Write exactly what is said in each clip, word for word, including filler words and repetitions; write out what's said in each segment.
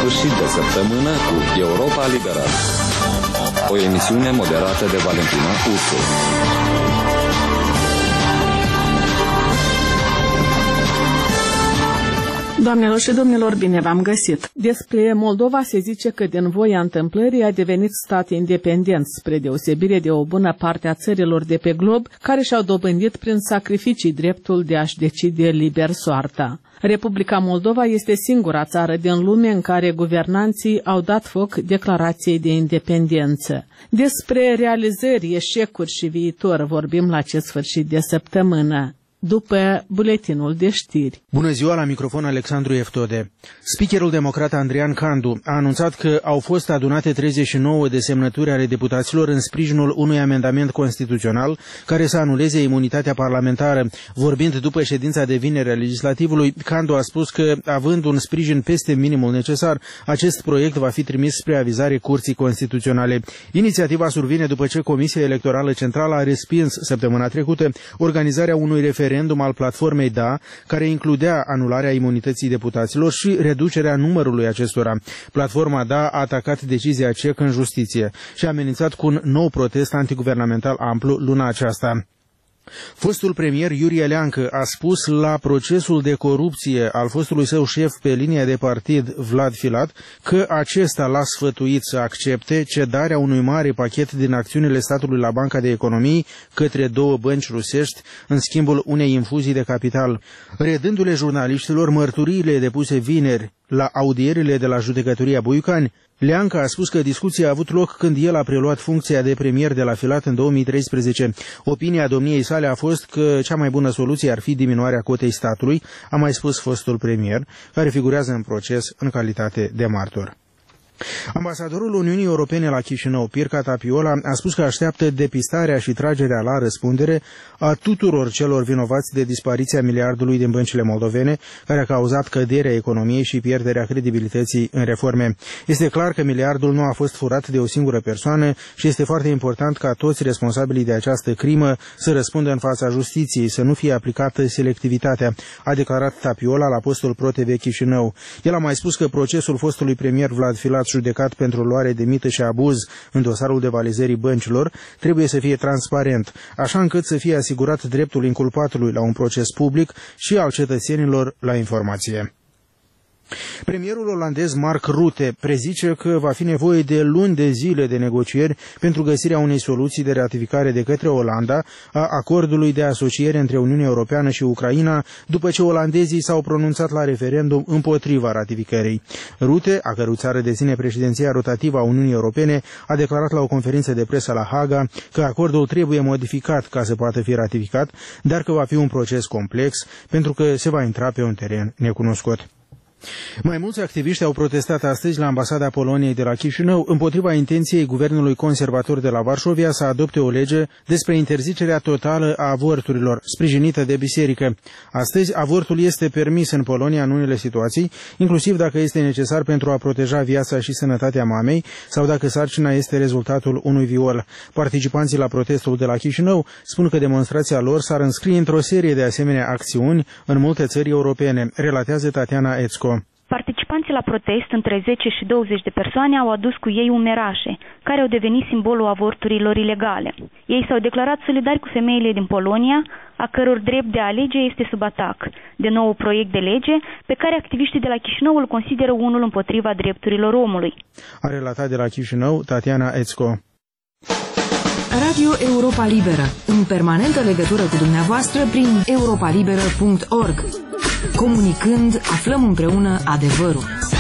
sfârșit de săptămână cu Europa Liberă. O emisiune moderată de Valentina Ursu. Doamnelor și domnilor, bine v-am găsit! Despre Moldova se zice că din voia întâmplării a devenit stat independent, spre deosebire de o bună parte a țărilor de pe glob, care și-au dobândit prin sacrificii dreptul de a-și decide liber soarta. Republica Moldova este singura țară din lume în care guvernanții au dat foc declarației de independență. Despre realizări, eșecuri și viitor vorbim la acest sfârșit de săptămână, după buletinul de știri. Bună ziua, la microfon Alexandru Eftode. Speakerul democrat Andrian Candu a anunțat că au fost adunate treizeci și nouă de semnături ale deputaților în sprijinul unui amendament constituțional care să anuleze imunitatea parlamentară. Vorbind după ședința de vineri a legislativului, Candu a spus că, având un sprijin peste minimul necesar, acest proiect va fi trimis spre avizare Curții Constituționale. Inițiativa survine după ce Comisia Electorală Centrală a respins săptămâna trecută organizarea unui referendum al platformei Da, care includea anularea imunității deputaților și reducerea numărului acestora. Platforma Da a atacat decizia C E C în justiție și a amenințat cu un nou protest antiguvernamental amplu luna aceasta. Fostul premier Iurie Leancă a spus la procesul de corupție al fostului său șef pe linia de partid, Vlad Filat, că acesta l-a sfătuit să accepte cedarea unui mare pachet din acțiunile statului la Banca de Economii către două bănci rusești în schimbul unei infuzii de capital. Redându-le jurnaliștilor mărturiile depuse vineri la audierile de la judecătoria Buiucani, Leancă a spus că discuția a avut loc când el a preluat funcția de premier de la Filat în două mii treisprezece. Opinia domniei sale a fost că cea mai bună soluție ar fi diminuarea cotei statului, a mai spus fostul premier, care figurează în proces în calitate de martor. Ambasadorul Uniunii Europene la Chișinău, Pirca Tapiola, a spus că așteaptă depistarea și tragerea la răspundere a tuturor celor vinovați de dispariția miliardului din băncile moldovene, care a cauzat căderea economiei și pierderea credibilității în reforme. Este clar că miliardul nu a fost furat de o singură persoană și este foarte important ca toți responsabilii de această crimă să răspundă în fața justiției, să nu fie aplicată selectivitatea, a declarat Tapiola la postul ProTV Chișinău. El a mai spus că procesul fostului premier Vlad Filat, judecat pentru luare de mită și abuz în dosarul devalizării băncilor, trebuie să fie transparent, așa încât să fie asigurat dreptul inculpatului la un proces public și al cetățenilor la informație. Premierul olandez Mark Rutte prezice că va fi nevoie de luni de zile de negocieri pentru găsirea unei soluții de ratificare de către Olanda a acordului de asociere între Uniunea Europeană și Ucraina, după ce olandezii s-au pronunțat la referendum împotriva ratificării. Rutte, a cărui țară deține președinția rotativă a Uniunii Europene, a declarat la o conferință de presă la Haga că acordul trebuie modificat ca să poată fi ratificat, dar că va fi un proces complex pentru că se va intra pe un teren necunoscut. Mai mulți activiști au protestat astăzi la ambasada Poloniei de la Chișinău împotriva intenției guvernului conservator de la Varșovia să adopte o lege despre interzicerea totală a avorturilor, sprijinită de biserică. Astăzi, avortul este permis în Polonia în unele situații, inclusiv dacă este necesar pentru a proteja viața și sănătatea mamei sau dacă sarcina este rezultatul unui viol. Participanții la protestul de la Chișinău spun că demonstrația lor s-ar înscrie într-o serie de asemenea acțiuni în multe țări europene, relatează Tatiana Ețco. Participanții la protest, între zece și douăzeci de persoane, au adus cu ei umerașe, care au devenit simbolul avorturilor ilegale. Ei s-au declarat solidari cu femeile din Polonia, a căror drept de a alege este sub atac, de nou proiect de lege pe care activiștii de la Chișinău îl consideră unul împotriva drepturilor omului. A relatat de la Chișinău Tatiana Ețco. Radio Europa Liberă, în permanentă legătură cu dumneavoastră prin europa liberă punct org. Comunicând, aflăm împreună adevărul.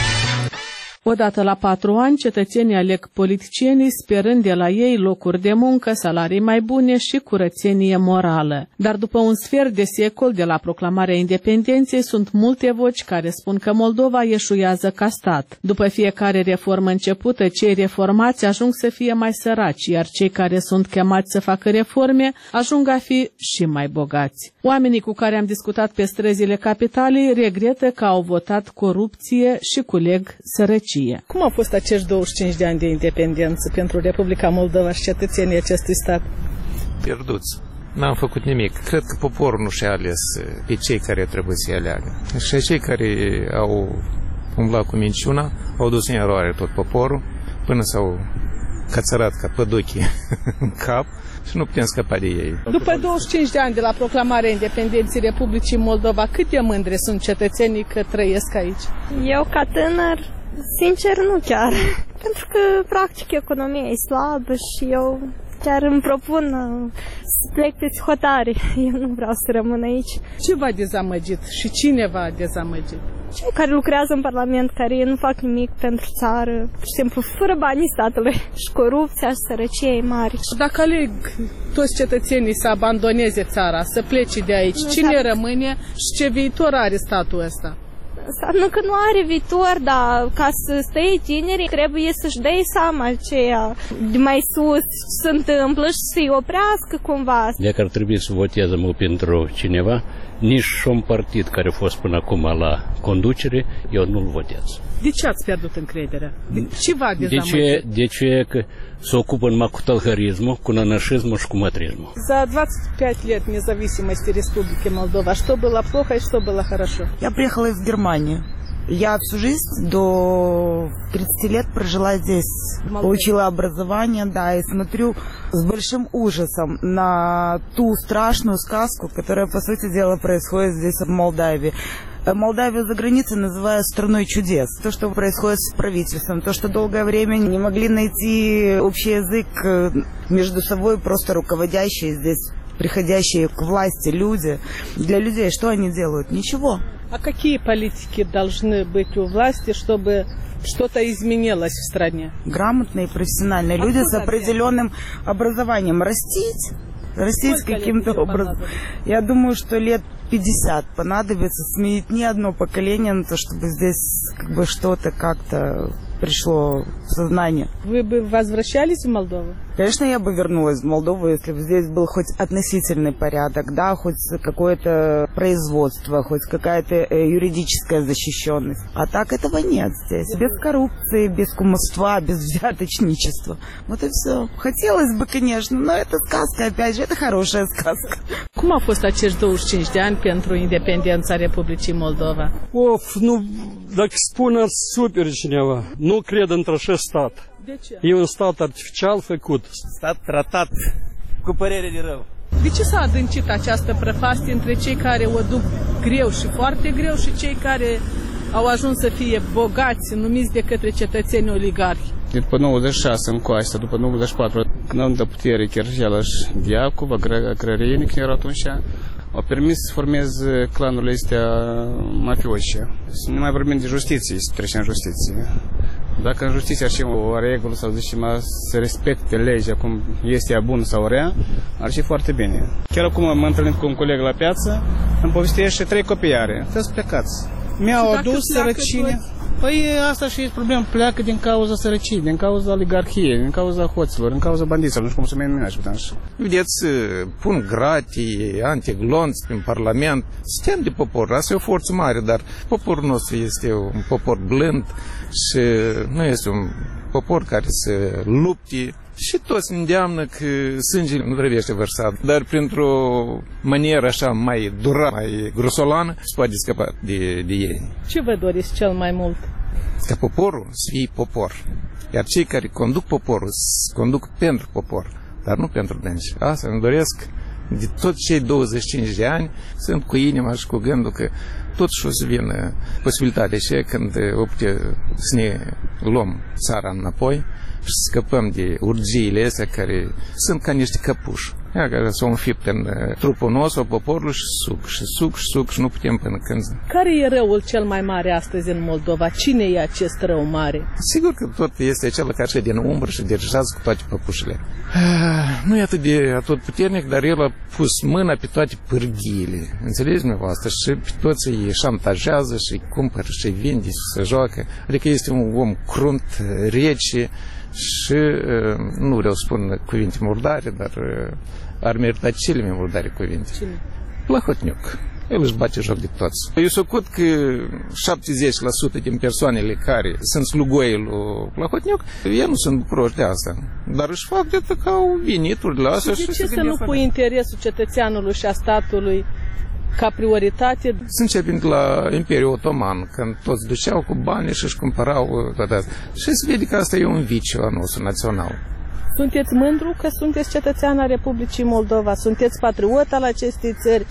Odată la patru ani, cetățenii aleg politicienii sperând de la ei locuri de muncă, salarii mai bune și curățenie morală. Dar după un sfert de secol de la proclamarea independenței, sunt multe voci care spun că Moldova eșuează ca stat. După fiecare reformă începută, cei reformați ajung să fie mai săraci, iar cei care sunt chemați să facă reforme ajung a fi și mai bogați. Oamenii cu care am discutat pe străzile capitalei regretă că au votat corupție și culeg sărăcie. Cum au fost acești douăzeci și cinci de ani de independență pentru Republica Moldova și cetățenii acestui stat? Pierduți. N-am făcut nimic. Cred că poporul nu și-a ales pe cei care trebuie să-i aleagă. Și cei care au umbla cu minciuna, au dus în eroare tot poporul, până s-au cățărat ca păduchii în cap și nu putem scăpa de ei. După douăzeci și cinci de ani de la proclamarea independenței Republicii Moldova, cât de mândre sunt cetățenii că trăiesc aici? Eu, ca tânăr, sincer, nu chiar. Pentru că, practic, economia e slabă și eu chiar îmi propun să plec pe hotare. Eu nu vreau să rămân aici. Ce v-a dezamăgit și cine v-a dezamăgit? Cei care lucrează în Parlament, care nu fac nimic pentru țară, pur și simplu, fără banii statului. Și corupția și sărăcia e mare. Dacă aleg toți cetățenii să abandoneze țara, să plece de aici, nu cine rămâne și ce viitor are statul ăsta? Nu că nu are viitor, dar ca să stai tineri trebuie să-și dea seama aceea de mai sus se întâmplă și să-i oprească cumva. Dacă ar trebui să voteze mă pentru cineva, nici un partid care a fost până acum la conducere, eu nu-l votez. De ce ați pierdut încrederea? Ce v-a dezamăgit? De ce, de ce că se ocupă numai cu tălhărismul, cu нанашизмом și cu мătrismul. За двадцать пять лет независимости Республики Молдова, что было плохо и что было хорошо? Я приехала из Германии. Я всю жизнь до тридцати лет прожила здесь, Молдова. Получила образование, да, и смотрю с большим ужасом на ту страшную сказку, которая, по сути дела, происходит здесь, в Молдавии. Молдавию за границей называют страной чудес. То, что происходит с правительством, то, что долгое время не могли найти общий язык между собой просто руководящие здесь, приходящие к власти люди. Для людей что они делают? Ничего. А какие политики должны быть у власти, чтобы что-то изменилось в стране? Грамотные, профессиональные люди с определенным образованием. Растить, растить каким-то образом. Я думаю, что лет пятьдесят понадобится сменить не одно поколение на то, чтобы здесь как бы что-то как-то пришло в сознание. Вы бы возвращались в Молдову? Конечно, я бы вернулась в Молдову, если бы здесь был хоть относительный порядок, да, хоть какое-то производство, хоть какая-то юридическая защищенность. А так этого нет здесь. Без коррупции, без кумовства, без взяточничества. Вот и все. Хотелось бы, конечно, но это сказка, опять же, это хорошая сказка. Cum au fost acești douăzeci și cinci de ani pentru independența Republicii Moldova? Of, nu, dacă spune super cineva, nu cred într-așa stat. De ce? E un stat artificial făcut. Stat tratat cu părere de rău. De ce s-a adâncit această prăpastie între cei care o duc greu și foarte greu și cei care au ajuns să fie bogați, numiți de către cetățeni oligarhi? După nouăzeci și șase încoace, după nouăzeci și patru, când au dat putere Chergela și Diacov, agrarieni, când erau atunci, au permis să formeze clanurile astea mafioce. Să nu mai vorbim de justiție, să trecem în justiție. Dacă în justiție ar fi o regulă sau zicem să respecte legea cum este ea bună sau rea, ar fi foarte bine. Chiar acum m-am întâlnit cu un coleg la piață, îmi povestește trei copii are. Trebuie să plecați. Mi-au adus sărăcine. Păi asta și e problema, pleacă din cauza sărăciei, din cauza oligarhiei, din cauza hoților, din cauza bandiților, nu știu cum să mai numește. Vedeți, pun gratii, antiglonți în Parlament, suntem de popor, asta e o forță mare, dar poporul nostru este un popor blând și nu este un popor care se lupte și toți îndeamnă că sângele nu trebuie vărsat, dar printr-o manieră așa mai dura, mai grosolană, se poate scăpa de, de ei. Ce vă doriți cel mai mult? Ca poporul să fie popor, iar cei care conduc poporul să conduc pentru popor, dar nu pentru dânsi. Asta îmi doresc de toți cei douăzeci și cinci de ani, sunt cu inima și cu gândul că totuși o să vină posibilitatea și când o putea să ne luăm țara înapoi și să scăpăm de urgiile astea care sunt ca niște căpuși. Ea care s-au înfipt în trupul nostru, a poporului și suc, și suc, și suc și nu putem până când. Care e răul cel mai mare astăzi în Moldova? Cine e acest rău mare? Sigur că tot este acela care și din umbră și dirigează cu toate păpușile. Nu e atât de atot puternic, dar el a pus mâna pe toate pârghiile. Înțelegeți dumneavoastră? Și pe toți îi șantajează și îi cumpără și îi vinde și se joacă. Adică este un om crunt, rece și nu vreau să spun cuvinte murdare, dar ar merita cele mai murdare cuvinte. Cine? Plahotniuc. El își bate joc de toți. Eu socot că șaptezeci la sută din persoanele care sunt slugoii lui Plahotniuc, ei nu sunt bucuroși de asta. Dar își fac de că au venituri la asta. Și de ce să nu pui interesul cetățeanului și a statului ca prioritate? Începând la Imperiul Otoman, când toți duceau cu bani și își cumpărau toate astea. Și se vede că asta e un viciu al nostru național. Sunteți mândru că sunteți cetățean al Republicii Moldova? Sunteți patriot al acestei țări?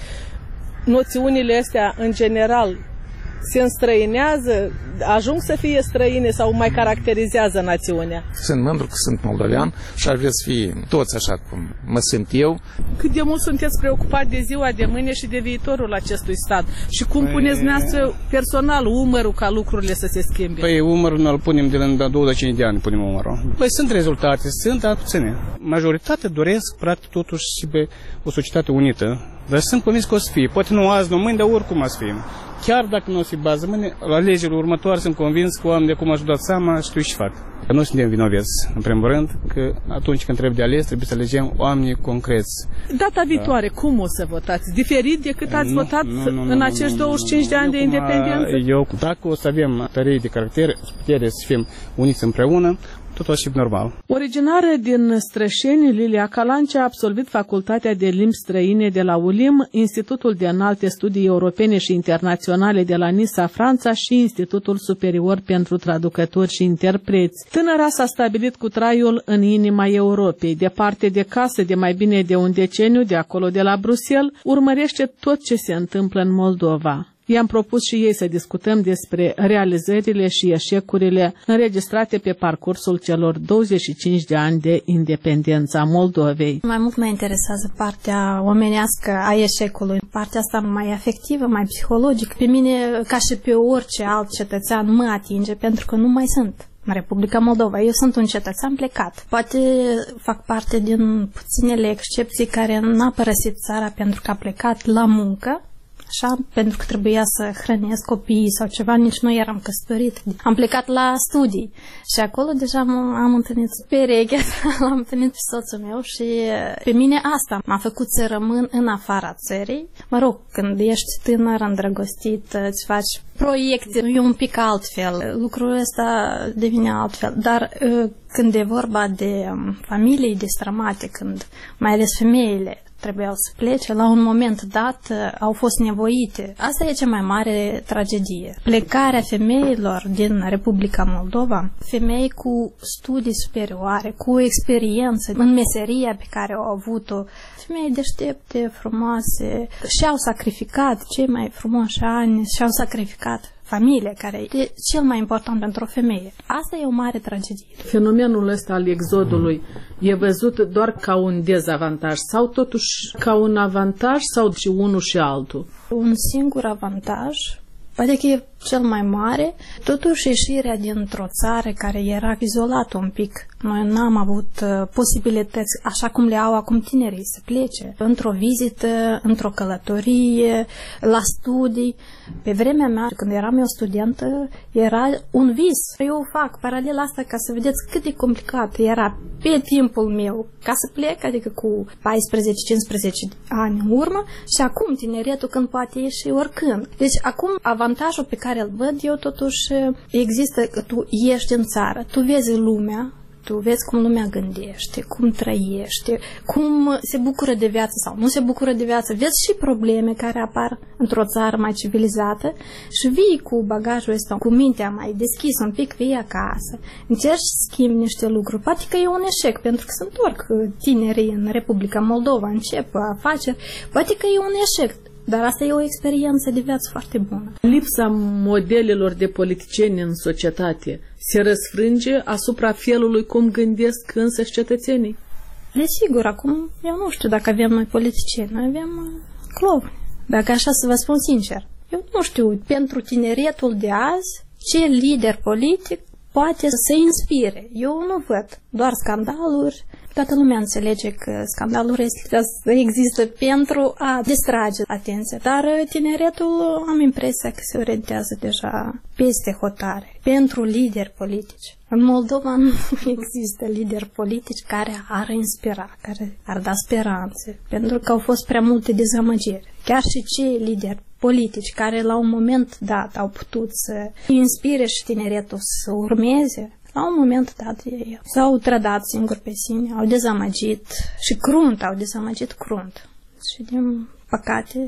Noțiunile astea, în general, se înstrăinează, ajung să fie străine sau mai caracterizează națiunea? Sunt mândru că sunt moldovean și ar vrea să fie toți așa cum mă simt eu. Cât de mult sunteți preocupat de ziua de mâine și de viitorul acestui stat? Și cum păi... puneți dumneavoastră personal umărul ca lucrurile să se schimbe? Păi umărul nu-l punem de la douăzeci și cinci de ani, punem umărul. Păi sunt rezultate, sunt, dar puține. Majoritatea doresc, practic, totuși și pe o societate unită. Dar sunt convins că o să fie. Poate nu azi, nu mâine, dar oricum o să fie. Chiar dacă nu o să fie bază mâine, la alegerile următoare sunt convins că oamenii de acum și-au dat seama, știu și fac. Că nu suntem vinoveți, în primul rând, că atunci când trebuie de ales, trebuie să alegem oamenii concreți. Data viitoare, da. Cum o să votați? Diferit decât ați nu, votat nu, nu, în acești douăzeci și cinci de ani de independență? Eu, dacă o să avem tărie de caracter, putere să fim uniți împreună, tot o să fie normal. Originară din Strășeni, Lilia Calancea a absolvit Facultatea de Limbi Străine de la U L I M, Institutul de Înalte Studii Europene și Internaționale de la Nisa, Franța și Institutul Superior pentru Traducători și Interpreți. Tânăra s-a stabilit cu traiul în inima Europei, departe de casă de mai bine de un deceniu, de acolo de la Bruxelles, urmărește tot ce se întâmplă în Moldova. I-am propus și ei să discutăm despre realizările și eșecurile înregistrate pe parcursul celor douăzeci și cinci de ani de independență a Moldovei. Mai mult mă interesează partea omenească a eșecului, partea asta mai afectivă, mai psihologică. Pe mine, ca și pe orice alt cetățean, mă atinge pentru că nu mai sunt în Republica Moldova. Eu sunt un cetățean plecat. Poate fac parte din puținele excepții care n-a părăsit țara pentru că a plecat la muncă, așa, pentru că trebuia să hrănesc copiii sau ceva, nici nu eram căsătorit. Am plecat la studii și acolo deja am întâlnit pereche, l-am întâlnit pe soțul meu și pe mine asta m-a făcut să rămân în afara țării. Mă rog, când ești tânăr, îndrăgostit, îți faci proiecte, e un pic altfel, lucrul ăsta devine altfel, dar când e vorba de familii destrămate, când mai ales femeile trebuiau să plece, la un moment dat au fost nevoite. Asta e cea mai mare tragedie. Plecarea femeilor din Republica Moldova, femei cu studii superioare, cu experiență în meseria pe care au avut-o, femei deștepte, frumoase, și-au sacrificat cei mai frumoși ani, și-au sacrificat familie, care e cel mai important pentru o femeie. Asta e o mare tragedie. Fenomenul ăsta al exodului e văzut doar ca un dezavantaj sau totuși ca un avantaj sau și unul și altul? Un singur avantaj, poate că e cel mai mare, totuși ieșirea dintr-o țară care era izolată un pic. Noi n-am avut uh, posibilități, așa cum le au acum tinerii, să plece într-o vizită, într-o călătorie, la studii. Pe vremea mea, când eram eu studentă, era un vis. Eu fac paralel asta ca să vedeți cât de complicat era pe timpul meu ca să plec, adică cu paisprezece cincisprezece ani în urmă, și acum tineretul când poate ieși oricând. Deci acum avantajul pe care îl văd eu totuși există că tu ieși din țară, tu vezi lumea, tu vezi cum lumea gândește, cum trăiește, cum se bucură de viață sau nu se bucură de viață, vezi și probleme care apar într-o țară mai civilizată și vii cu bagajul ăsta, cu mintea mai deschisă un pic, vii acasă, încerci să schimbi niște lucruri. Poate că e un eșec, pentru că se întorc tinerii în Republica Moldova, încep afaceri, poate că e un eșec. Dar asta e o experiență de viață foarte bună. Lipsa modelelor de politicieni în societate se răsfrânge asupra felului cum gândesc însăși cetățenii? Desigur, acum eu nu știu dacă avem noi politicieni, noi avem clovni. Dacă așa să vă spun sincer, eu nu știu pentru tineretul de azi ce lider politic poate să inspire. Eu nu văd doar scandaluri. Toată lumea înțelege că scandalul există pentru a distrage atenția, dar tineretul am impresia că se orientează deja peste hotare pentru lideri politici. În Moldova nu există lideri politici care ar inspira, care ar da speranțe, pentru că au fost prea multe dezamăgiri. Chiar și cei lideri politici care la un moment dat au putut să inspire și tineretul să urmeze, la un moment dat ei s-au trădat singuri pe sine, au dezamăgit și crunt, au dezamăgit crunt. Și din păcate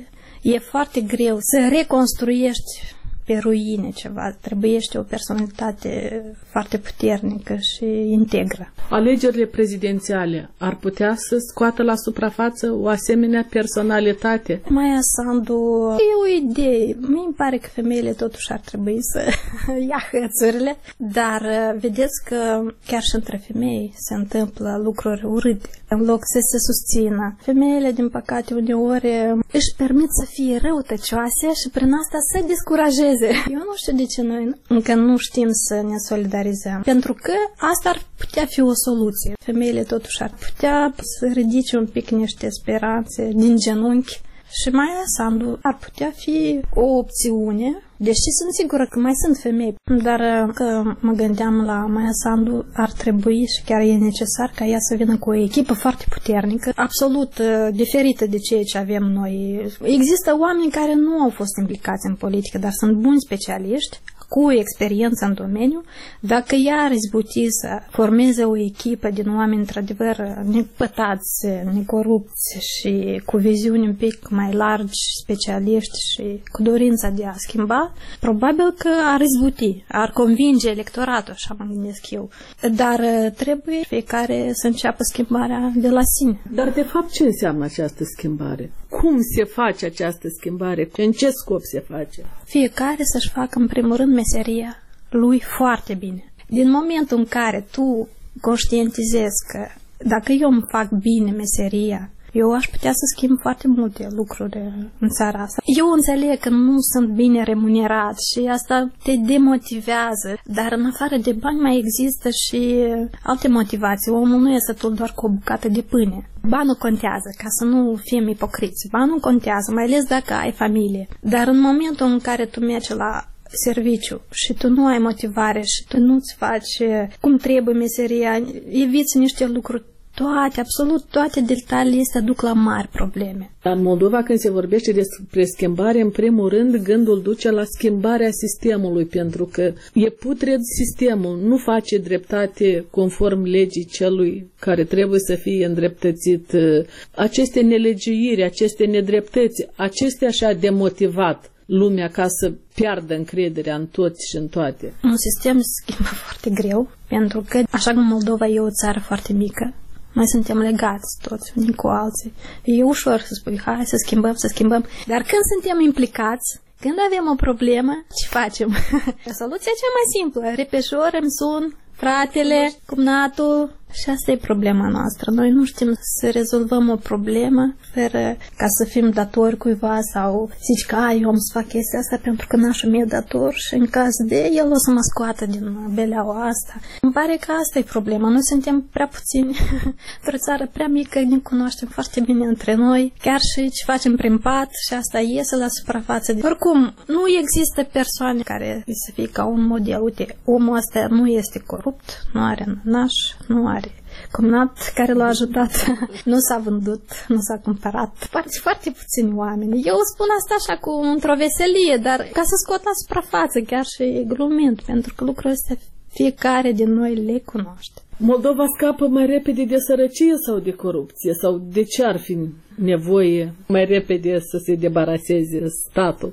E foarte greu să reconstruiești pe ruine ceva. Trebuiește o personalitate foarte puternică și integră. Alegerile prezidențiale ar putea să scoată la suprafață o asemenea personalitate? Maia Sandu, e o idee. Mi-mi pare că femeile totuși ar trebui să ia hățurile, dar vedeți că chiar și între femei se întâmplă lucruri urâte. În loc să se susțină, femeile, din păcate, uneori își permit să fie răutăcioase și prin asta să descurajeze. Eu nu știu de ce noi încă nu știm să ne solidarizăm, pentru că asta ar putea fi o soluție. Femeile totuși ar putea să ridice un pic niște speranțe din genunchi și Maia Sandu ar putea fi o opțiune, deși sunt sigură că mai sunt femei, dar că mă gândeam la Maia Sandu, ar trebui și chiar e necesar ca ea să vină cu o echipă foarte puternică, absolut diferită de ceea ce avem noi. Există oameni care nu au fost implicați în politică, dar sunt buni specialiști, cu experiență în domeniu. Dacă ea ar izbuti să formeze o echipă din oameni într-adevăr nepătați, necorupți și cu viziuni un pic mai largi, specialiști și cu dorința de a schimba, probabil că ar izbuti, ar convinge electoratul, așa mă gândesc eu. Dar trebuie fiecare să înceapă schimbarea de la sine. Dar de fapt ce înseamnă această schimbare? Cum se face această schimbare? În ce scop se face? Fiecare să-și facă în primul rând meseria lui foarte bine. Din momentul în care tu conștientizezi că dacă eu îmi fac bine meseria, eu aș putea să schimb foarte multe lucruri în țara asta. Eu înțeleg că nu sunt bine remunerat și asta te demotivează, dar în afară de bani mai există și alte motivații. Omul nu este tot doar cu o bucată de pâine. Banul contează, ca să nu fim ipocriți. Banul contează, mai ales dacă ai familie. Dar în momentul în care tu mergi la serviciu și tu nu ai motivare și tu nu-ți faci cum trebuie meseria, eviți niște lucruri, toate, absolut toate detaliile astea duc la mari probleme. În Moldova, când se vorbește despre schimbare, în primul rând, gândul duce la schimbarea sistemului, pentru că e putred sistemul, nu face dreptate conform legii celui care trebuie să fie îndreptățit. Aceste nelegiuiri, aceste nedreptăți, acestea și-a demotivat lumea ca să piardă încrederea în toți și în toate. Un sistem se schimbă foarte greu, pentru că, așa cum Moldova e o țară foarte mică, noi suntem legați toți unii cu alții. E ușor să spui, hai să schimbăm, să schimbăm. Dar când suntem implicați, când avem o problemă, ce facem? Soluția cea mai simplă. Repejor îmi sun fratele, cumnatul, și asta e problema noastră. Noi nu știm să rezolvăm o problemă fără ca să fim datori cuiva sau zici că eu am să fac chestia asta pentru că nașul meu e dator și în caz de el o să mă scoată din beleaua asta. Îmi pare că asta e problema. Noi suntem prea puțini, într-o țară prea mică, ne cunoaștem foarte bine între noi, chiar și ce facem prin pat și asta iese la suprafață. Oricum, nu există persoane care să fie ca un model. Uite, omul ăsta nu este corupt, nu are naș, nu are cumnat care l-a ajutat, nu s-a vândut, nu s-a cumpărat. Foarte, foarte puțini oameni. Eu spun asta așa cu într-o veselie, dar ca să scot la suprafață, chiar și glumind, pentru că lucrurile astea fiecare din noi le cunoaște. Moldova scapă mai repede de sărăcie sau de corupție? Sau de ce ar fi nevoie mai repede să se debaraseze statul?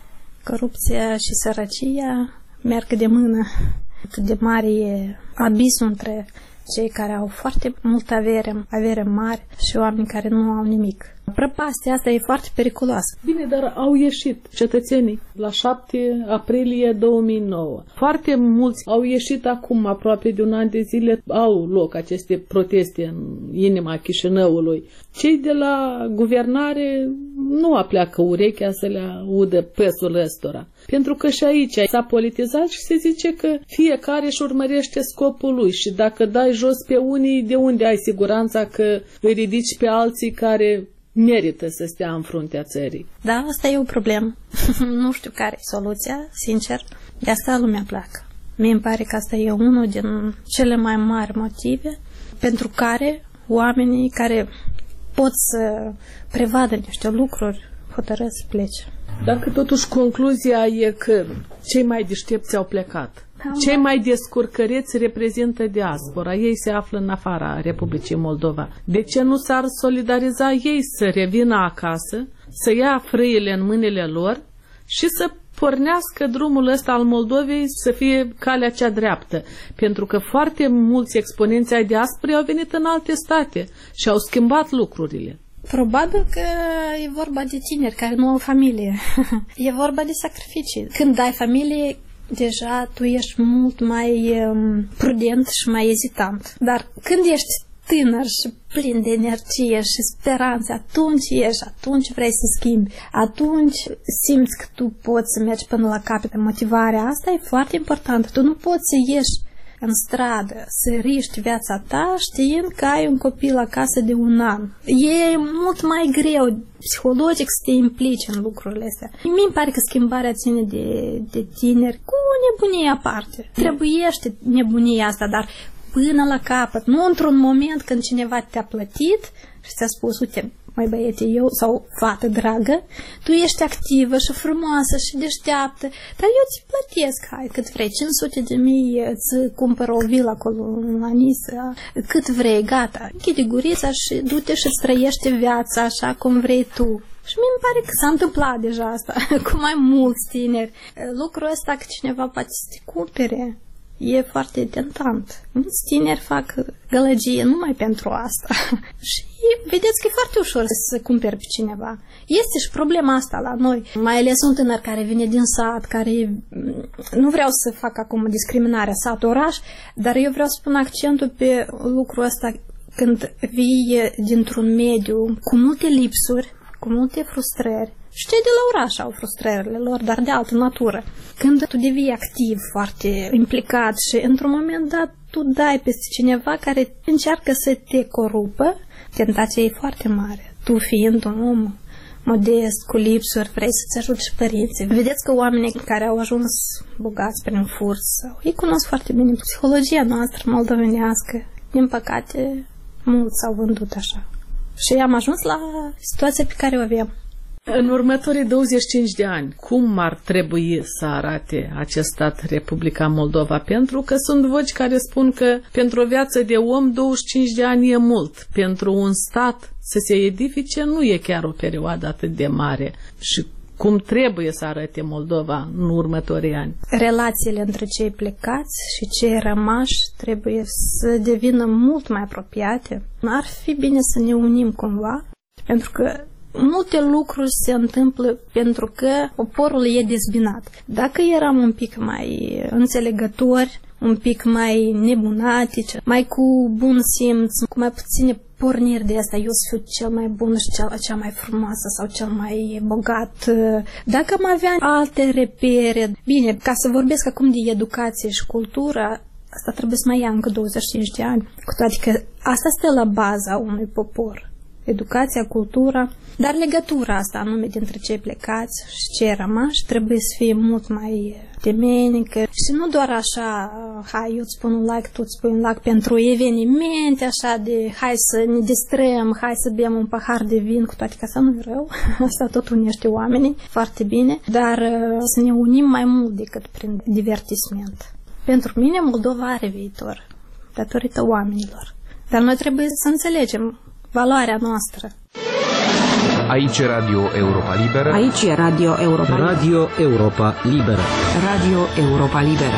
Corupția și sărăcia merg de mână. Cât de mare e abisul între cei care au foarte multă avere, avere mari și oameni care nu au nimic. Prăpastia asta e foarte periculoasă. Bine, dar au ieșit cetățenii la șapte aprilie două mii nouă. Foarte mulți au ieșit acum, aproape de un an de zile, au loc aceste proteste în inima Chișinăului. Cei de la guvernare nu apleacă urechea să le audă pesul ăstora. Pentru că și aici s-a politizat și se zice că fiecare își urmărește scopul lui și dacă dai jos pe unii, de unde ai siguranța că îi ridici pe alții care merită să stea în fruntea țării? Da, asta e o problemă. Nu știu care e soluția, sincer. De asta lumea pleacă. Mie îmi pare că asta e unul din cele mai mari motive pentru care oamenii care pot să prevadă niște lucruri hotărăsc să plece. Dacă totuși concluzia e că cei mai deștepți au plecat, cei mai descurcăreți reprezintă diaspora, ei se află în afara Republicii Moldova. De ce nu s-ar solidariza ei să revină acasă, să ia frâiele în mâinile lor și să pornească drumul ăsta al Moldovei să fie calea cea dreaptă. Pentru că foarte mulți exponenți ai diasporei au venit în alte state și au schimbat lucrurile. Probabil că e vorba de tineri care nu au familie. E vorba de sacrificii. Când ai familie, deja tu ești mult mai um, prudent și mai ezitant. Dar când ești tânăr și plin de energie și speranțe, atunci ești, atunci vrei să schimbi, atunci simți că tu poți să mergi până la capăt. Motivarea asta e foarte importantă. Tu nu poți să ieși în stradă, să riști viața ta știind că ai un copil acasă de un an. E mult mai greu psihologic să te implici în lucrurile astea. Mi-mi pare că schimbarea ține de, de tineri cu nebunie aparte. Trebuiește nebunia asta, dar până la capăt, nu într-un moment când cineva te-a plătit și ți-a spus, uite, mai băiete, eu sau fată dragă, tu ești activă și frumoasă și deșteaptă, dar eu ți plătesc, hai, cât vrei, cinci sute de mii, îți cumpăr o vilă acolo la Nisa, cât vrei, gata. Închide gurița și du-te și trăiește viața așa cum vrei tu. Și mi-mi pare că s-a întâmplat deja asta cu mai mulți tineri. Lucrul ăsta că cineva poate să te cumpere e foarte tentant. Mulți tineri fac gălăgie numai pentru asta. Și vedeți că e foarte ușor să cumperi pe cineva. Este și problema asta la noi. Mai ales un tânăr care vine din sat, care... Nu vreau să fac acum discriminarea sat-oraș, dar eu vreau să pun accentul pe lucrul ăsta când vii dintr-un mediu cu multe lipsuri, cu multe frustrări. Și cei de la oraș au frustrările lor, dar de altă natură. Când tu devii activ, foarte implicat și într-un moment dat tu dai peste cineva care încearcă să te corupă, tentația e foarte mare. Tu fiind un om modest, cu lipsuri, vrei să-ți ajuți și părinții. Vedeți că oamenii care au ajuns bogați prin furt, ei cunosc foarte bine psihologia noastră moldovenească. Din păcate, mulți s-au vândut așa. Și am ajuns la situația pe care o avem. În următorii douăzeci și cinci de ani, cum ar trebui să arate acest stat, Republica Moldova? Pentru că sunt voci care spun că pentru o viață de om douăzeci și cinci de ani e mult. Pentru un stat să se edifice nu e chiar o perioadă atât de mare. Și cum trebuie să arate Moldova în următorii ani? Relațiile între cei plecați și cei rămași trebuie să devină mult mai apropiate. Ar fi bine să ne unim cumva, pentru că multe lucruri se întâmplă pentru că poporul e dezbinat. Dacă eram un pic mai înțelegători, un pic mai nebunatici, mai cu bun simț, cu mai puține porniri de asta, eu să fiu cel mai bun și cea, cea mai frumoasă sau cel mai bogat. Dacă am avea alte repere, bine, ca să vorbesc acum de educație și cultură, asta trebuie să mai ia încă douăzeci și cinci de ani, cu toate că asta stă la baza unui popor. Educația, cultura, dar legătura asta anume dintre cei plecați și cei rămași trebuie să fie mult mai temenică și nu doar așa, hai, eu îți spun un like, tu îți spui un like pentru evenimente, așa de hai să ne distrăm, hai să bem un pahar de vin, cu toate că asta nu e rău, asta tot unește oamenii foarte bine, dar să ne unim mai mult decât prin divertisment. Pentru mine Moldova are viitor, datorită oamenilor, dar noi trebuie să înțelegem valoarea noastră. Aici e Radio Europa Liberă. Aici e Radio Europa Liberă. Radio Europa Liberă. Radio Europa Liberă.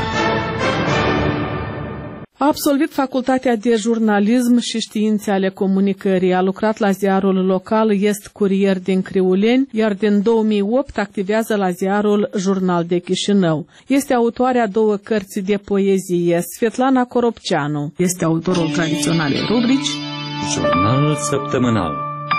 A absolvit facultatea de jurnalism și științe ale comunicării. A lucrat la ziarul local Est Curier din Criuleni, iar din două mii opt activează la ziarul Jurnal de Chișinău. Este autoarea două cărți de poezie. Svetlana Coropceanu este autorul tradiționalei rubrici Jurnal săptămânal.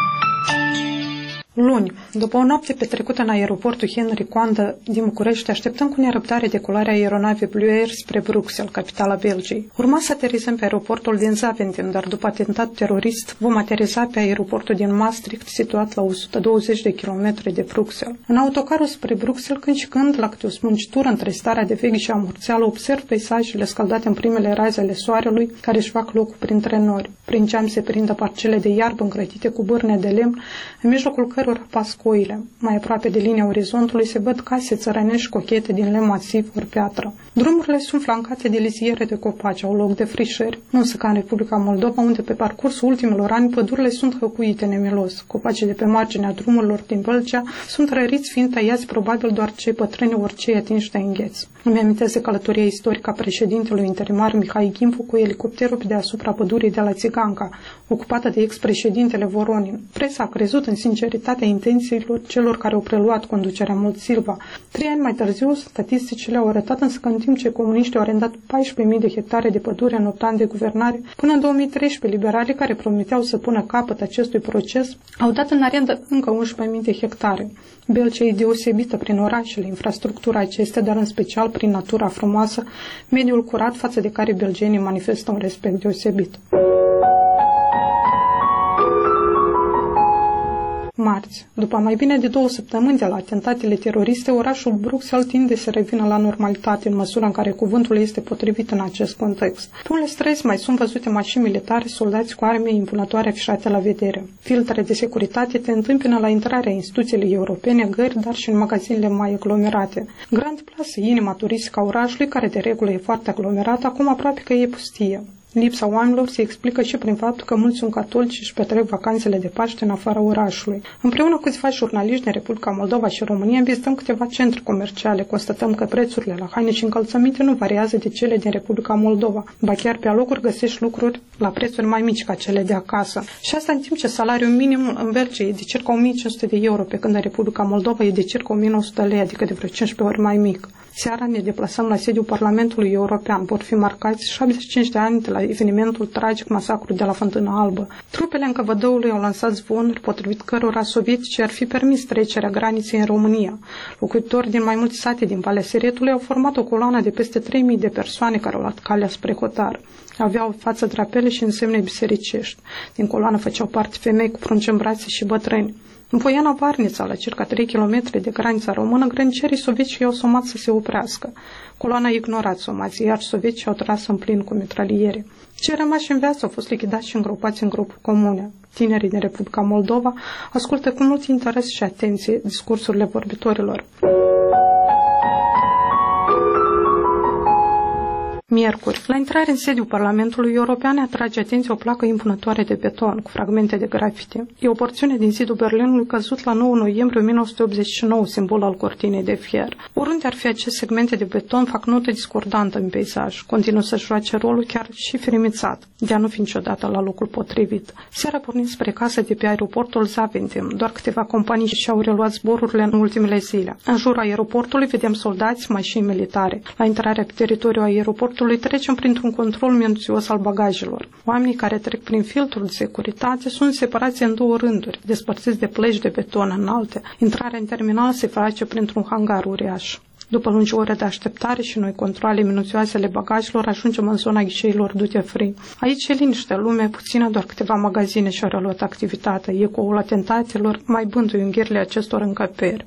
Luni, după o noapte petrecută în aeroportul Henry Coandă din București, așteptăm cu nerăbdare decolarea aeronavei Blue Air spre Bruxelles, capitala Belgiei. Urma să aterizăm pe aeroportul din Zaventem, dar după atentat terorist vom ateriza pe aeroportul din Maastricht, situat la o sută douăzeci de kilometri de Bruxelles. În autocarul spre Bruxelles, când și când, la câte o smulgitură între starea de vechi și amurțeală, observ peisajele scăldate în primele raze ale soarelui, care își fac locul printre nori. Prin geam se prindă parcele de iarbă încrătite cu bârne de lemn, în mijlocul cărora cărora pasc oile. Mai aproape de linia orizontului se văd case țărănești cochete din lemn masiv ori piatră. Drumurile sunt flancate de liziere de copaci, au loc de frișări, nu însă ca în Republica Moldova, unde pe parcursul ultimilor ani pădurile sunt hăcuite nemilos. Copacii de pe marginea drumurilor din Vâlcea sunt răriți, fiind tăiați probabil doar cei bătrâni ori cei atinși de îngheț. Îmi amintesc de călătoria istorică a președintelui interimar Mihai Gimfu cu elicopterul pe deasupra pădurii de la Țiganca, ocupată de ex-președintele Voronin. Presa a crezut în sinceritatea intențiilor celor care au preluat conducerea Mult Silva. Trei ani mai târziu, statisticile au arătat însă că în timp ce comuniștii au arendat paisprezece mii de hectare de pădure în opt ani de guvernare, până în două mii treisprezece liberalii care promiteau să pună capăt acestui proces au dat în arendă încă unsprezece mii de hectare. Belcea e deosebită prin orașele, infrastructura acestea, dar în special prin natura frumoasă, mediul curat față de care belgenii manifestă un respect deosebit. Marți. După mai bine de două săptămâni de la atentatele teroriste, orașul Bruxelles tinde să revină la normalitate în măsura în care cuvântul este potrivit în acest context. Pe unele străzi mai sunt văzute mașini militare, soldați cu arme impunătoare afișate la vedere. Filtre de securitate te întâmpină la intrarea instituțiilor europene, gări, dar și în magazinele mai aglomerate. Grand Place, inima turistică a orașului, care de regulă e foarte aglomerată, acum aproape că e pustie. Lipsa oamenilor se explică și prin faptul că mulți sunt catolici și își petrec vacanțele de Paște în afara orașului. Împreună cu câțiva jurnaliști din Republica Moldova și România vizităm câteva centre comerciale. Constatăm că prețurile la haine și încălțăminte nu variază de cele din Republica Moldova. Ba chiar pe alocuri găsești lucruri la prețuri mai mici ca cele de acasă. Și asta în timp ce salariul minim în Belgia e de circa o mie cinci sute de euro, pe când în Republica Moldova e de circa o mie nouă sute lei, adică de vreo cincisprezece ori mai mic. Seara ne deplasăm la sediul Parlamentului European. Vor fi marcați șaptezeci și cinci de ani de la evenimentul tragic, masacru de la Fântâna Albă. Trupele Încăvădăului au lansat zvonuri potrivit cărora sovieticii ar fi permis trecerea graniței în România. Locuitori din mai multe sate din Valea Siretului au format o coloană de peste trei mii de persoane care au luat calea spre hotar. Aveau față drapele și însemne bisericești. Din coloană făceau parte femei cu prunci în brațe și bătrâni. În Poiana Varnița, la circa trei kilometri de granița română, grănicerii sovietici i-au somat să se oprească. Coloana a ignorat somații, iar soviecii au tras în plin cu mitraliere. Cei rămași în viață au fost lichidați și îngropați în grupuri comune. Tinerii din Republica Moldova ascultă cu mult interes și atenție discursurile vorbitorilor. Miercuri, la intrare în sediul Parlamentului European, atrage atenția o placă impunătoare de beton cu fragmente de grafite. E o porțiune din zidul Berlinului căzut la nouă noiembrie o mie nouă sute optzeci și nouă, simbol al cortinei de fier. Oriunde ar fi aceste segmente de beton, fac notă discordantă în peisaj. Continuă să joace rolul chiar și firimițat, de a nu fi niciodată la locul potrivit. Seara pornim spre casă de pe aeroportul Zaventem. Doar câteva companii și-au reluat zborurile în ultimele zile. În jurul aeroportului vedem soldați, mașini militare. La intrarea pe teritoriul aeroportului trecem printr-un control minuțios al bagajelor. Oamenii care trec prin filtrul de securitate sunt separați în două rânduri, despărțiți de plăci de beton înalte. Intrarea în terminal se face printr-un hangar uriaș. După lungi ore de așteptare și noi controle minuțioase ale bagajelor, ajungem în zona ghișeilor duty free. Aici e liniște, lume puțină, doar câteva magazine și-au reluat activitatea. Ecoul atentatelor mai bântuie unghiurile acestor încăperi.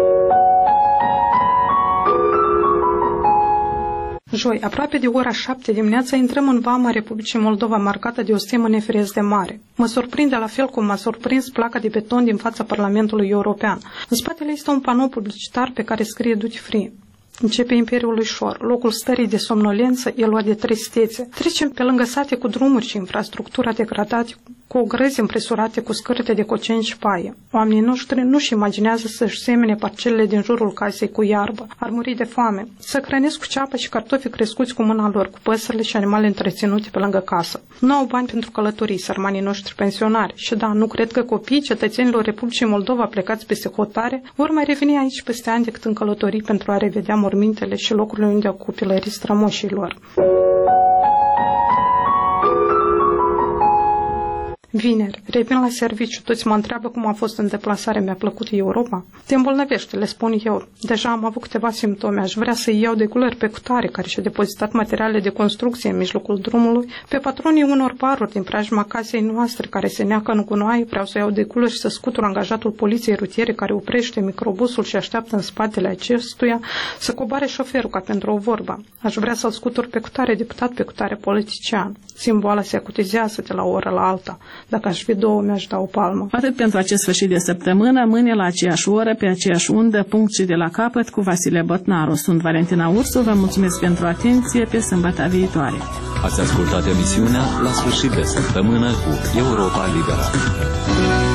Joi, aproape de ora șapte dimineața, intrăm în vama Republicii Moldova, marcată de o stemă neferesc de mare. Mă surprinde la fel cum m-a surprins placa de beton din fața Parlamentului European. În spatele este un panou publicitar pe care scrie duty free. Începe Imperiul lui Șor. Locul stării de somnolență e luat de tristețe. Trecem pe lângă sate cu drumuri și infrastructura degradate, cu ogrăzi împresurate cu scârte de coceni și paie. Oamenii noștri nu-și imaginează să-și semene parcelele din jurul casei cu iarbă. Ar muri de foame. Să hrănesc cu ceapă și cartofi crescuți cu mâna lor, cu păsările și animale întreținute pe lângă casă. Nu au bani pentru călătorii, sărmanii noștri pensionari. Și da, nu cred că copiii cetățenilor Republicii Moldova plecați peste hotare vor mai reveni aici peste ani decât în călătorii pentru a revedea mormintele și locurile unde au copilării strămoșilor. Vineri, revin la serviciu, toți mă întreabă cum a fost în deplasare, mi-a plăcut Europa? Te îmbolnăvește, le spun eu. Deja am avut câteva simptome, aș vrea să iau de culări pe cutare care și-a depozitat materiale de construcție în mijlocul drumului, pe patronii unor baruri din preajma casei noastre care se neacă în gunoaie, vreau să iau de culări și să scutur angajatul poliției rutiere care oprește microbusul și așteaptă în spatele acestuia să coboare șoferul ca pentru o vorbă. Aș vrea să-l scutur pe cutare deputat, pe cutare politician. Simboala se acutizează de la o oră la alta. Dacă aș fi două, mi-aș da o palmă. Atât pentru acest sfârșit de săptămână, mâine la aceeași oră, pe aceeași undă, punct și de la capăt, cu Vasile Botnaru. Sunt Valentina Ursu, vă mulțumesc pentru atenție, pe sâmbătă viitoare. Ați ascultat emisiunea La sfârșit de săptămână cu Europa Liberă.